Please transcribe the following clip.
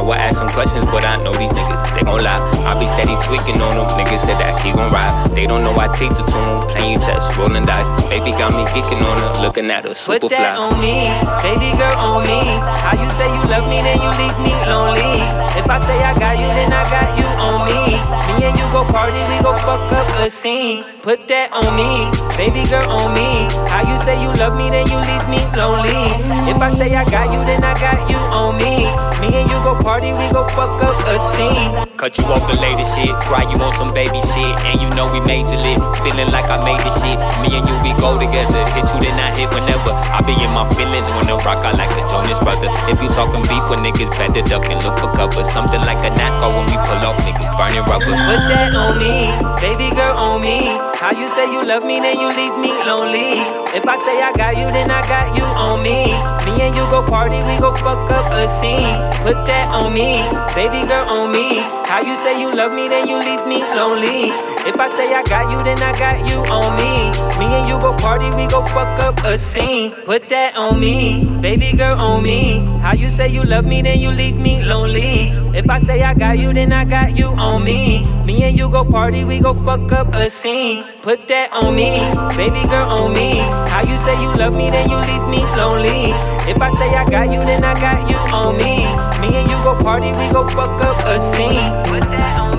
would ask some questions, but I know these niggas, they gon' lie. I be steady tweaking on them, niggas said that he gon' ride. They don't know I teach it to them, playing chess, rolling dice. Baby got me geeking on her, looking at her, super Put fly. that on me, baby girl on me. How you say you love me, then you leave me lonely. If I say I got you, then I got you on me. Me and you go party, we go fuck up a scene. Put that on me, baby girl on me. How you say you love me, then you leave me lonely. If I say I got you, then I got you on me. Me and you go party, we go fuck up a scene. Cut you off the latest shit, cry you on some baby shit. And you know we major lit, feeling like I made this shit. Me and you, we go together, hit you then I hit whenever. I be in my feelings when I rock out like a Jonas brother. If you talking beef with niggas, better duck and look for cover. Something like a NASCAR when we pull off niggas, burning rubber. Put that on me, baby girl on me. How you say you love me, then you leave me lonely. If I say I got you, then I got you on me. Me and you go party, we go fuck up a scene. Put that on me, baby girl on me. How you say you love me, then you leave me lonely. If I say I got you, then I got you on me. Me and you go party, we go fuck up a scene. Put that on me, baby girl on me. How you say you love me, then you leave me lonely. If I say I got you, then I got you on me. Me and you go party, we go fuck up a scene. Put that on me, baby girl on me. How you say you love me, then you leave me lonely. If I say I got you, then I got you on me. Me and you go party, we go fuck up a scene. Put that on me.